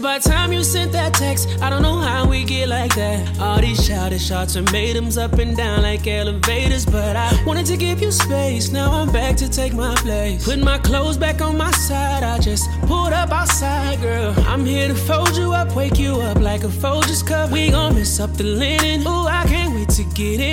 about time you sent that text. I don't know how we get like that. All these childish ultimatums up and down like elevators. But I wanted to give you space. Now I'm back to take my place. Put my clothes back on my side. I just pulled up outside, girl. I'm here to fold you up, wake you up like a Folgers cup. We gon' mess up the linen. Ooh, I can't wait to get